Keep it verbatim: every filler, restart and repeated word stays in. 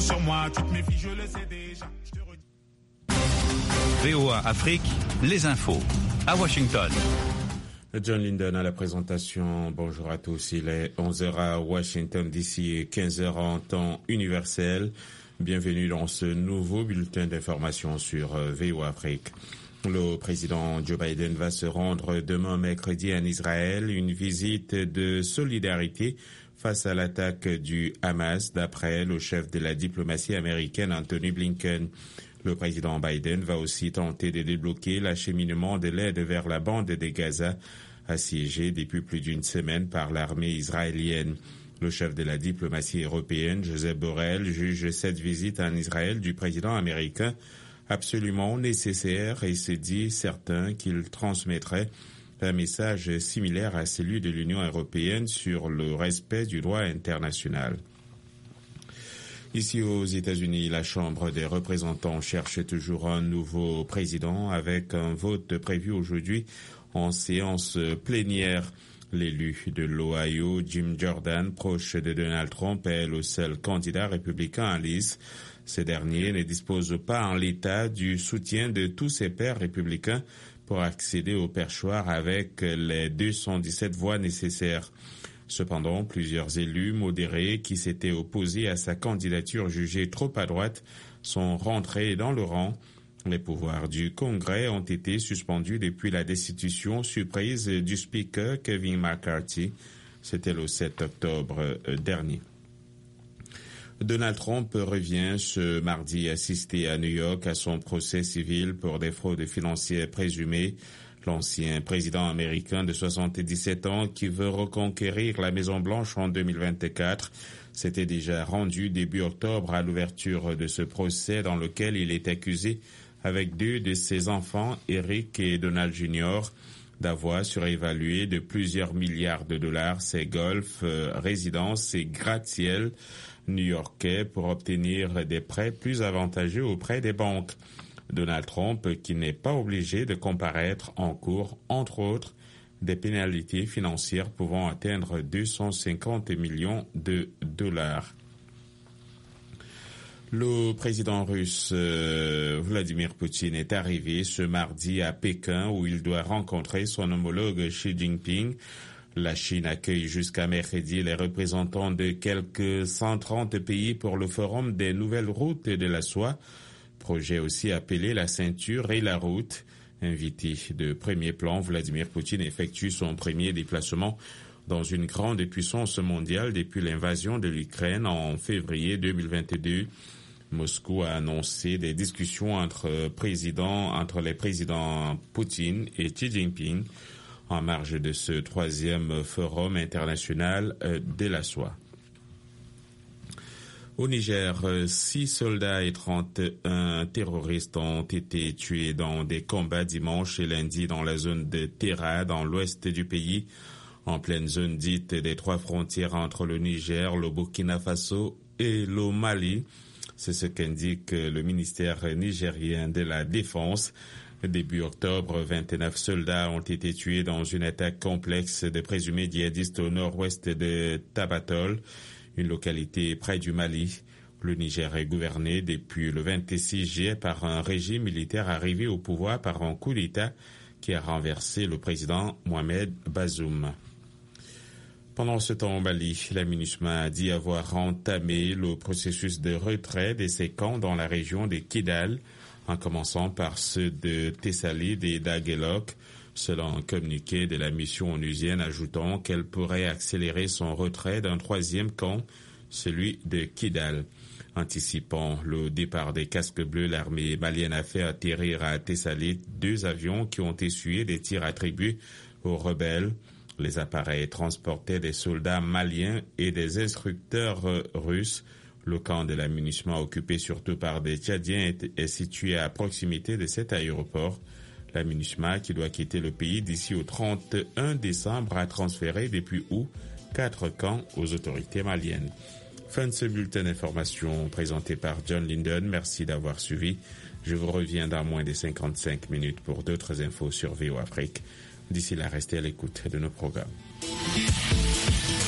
sur moi, tu te méfies, je le sais déjà. Je te redis... V O A Afrique, les infos, à Washington. John Linden à la présentation. Bonjour à tous. Il est onze heures à Washington D C et quinze heures en temps universel. Bienvenue dans ce nouveau bulletin d'information sur V O A Afrique. Le président Joe Biden va se rendre demain mercredi en Israël, une visite de solidarité face à l'attaque du Hamas, d'après le chef de la diplomatie américaine Anthony Blinken. Le président Biden va aussi tenter de débloquer l'acheminement de l'aide vers la bande de Gaza, assiégée depuis plus d'une semaine par l'armée israélienne. Le chef de la diplomatie européenne, Joseph Borrell, juge cette visite en Israël du président américain absolument nécessaire et se dit certain qu'il transmettrait un message similaire à celui de l'Union européenne sur le respect du droit international. Ici aux États-Unis, la Chambre des représentants cherche toujours un nouveau président avec un vote prévu aujourd'hui en séance plénière. L'élu de l'Ohio, Jim Jordan, proche de Donald Trump, est le seul candidat républicain en lice. Ce dernier ne dispose pas en l'état du soutien de tous ses pairs républicains pour accéder au perchoir avec les deux cent dix-sept voix nécessaires. Cependant, plusieurs élus modérés qui s'étaient opposés à sa candidature jugée trop à droite sont rentrés dans le rang. Les pouvoirs du Congrès ont été suspendus depuis la destitution surprise du speaker Kevin McCarthy. C'était le sept octobre dernier. Donald Trump revient ce mardi assister à New York à son procès civil pour des fraudes financières présumées. L'ancien président américain de soixante-dix-sept ans qui veut reconquérir la Maison-Blanche en deux mille vingt-quatre s'était déjà rendu début octobre à l'ouverture de ce procès dans lequel il est accusé avec deux de ses enfants, Eric et Donald junior, d'avoir surévalué de plusieurs milliards de dollars ses golfs, euh, résidences et gratte-ciel new-yorkais pour obtenir des prêts plus avantageux auprès des banques. Donald Trump, qui n'est pas obligé de comparaître en cours, entre autres, des pénalités financières pouvant atteindre deux cent cinquante millions de dollars. Le président russe euh, Vladimir Poutine est arrivé ce mardi à Pékin où il doit rencontrer son homologue Xi Jinping. La Chine accueille jusqu'à mercredi les représentants de quelques cent trente pays pour le forum des nouvelles routes de la soie, projet aussi appelé la ceinture et la route. Invité de premier plan, Vladimir Poutine effectue son premier déplacement dans une grande puissance mondiale depuis l'invasion de l'Ukraine en février deux mille vingt-deux. Moscou a annoncé des discussions entre présidents, entre les présidents Poutine et Xi Jinping en marge de ce troisième forum international de la soie. Au Niger, six soldats et trente et un terroristes ont été tués dans des combats dimanche et lundi dans la zone de Terra, dans l'ouest du pays, en pleine zone dite des trois frontières entre le Niger, le Burkina Faso et le Mali. C'est ce qu'indique le ministère nigérien de la Défense. Début octobre, vingt-neuf soldats ont été tués dans une attaque complexe de présumés djihadistes au nord-ouest de Tabatol, une localité près du Mali. Le Niger est gouverné depuis le vingt-six juillet par un régime militaire arrivé au pouvoir par un coup d'État qui a renversé le président Mohamed Bazoum. Pendant ce temps au Mali, la MINUSMA a dit avoir entamé le processus de retrait de ses camps dans la région de Kidal, en commençant par ceux de Tessalit et d'Aguelok, selon un communiqué de la mission onusienne ajoutant qu'elle pourrait accélérer son retrait d'un troisième camp, celui de Kidal. Anticipant le départ des casques bleus, l'armée malienne a fait atterrir à Tessalit deux avions qui ont essuyé des tirs attribués aux rebelles. Les appareils transportaient des soldats maliens et des instructeurs russes. Le camp de la MINUSMA, occupé surtout par des Tchadiens, est, est situé à proximité de cet aéroport. La MINUSMA, qui doit quitter le pays d'ici au trente et un décembre, a transféré depuis août quatre camps aux autorités maliennes. Fin de ce bulletin d'information présenté par John Linden. Merci d'avoir suivi. Je vous reviens dans moins de cinquante-cinq minutes pour d'autres infos sur V O Afrique. D'ici là, restez à l'écoute de nos programmes.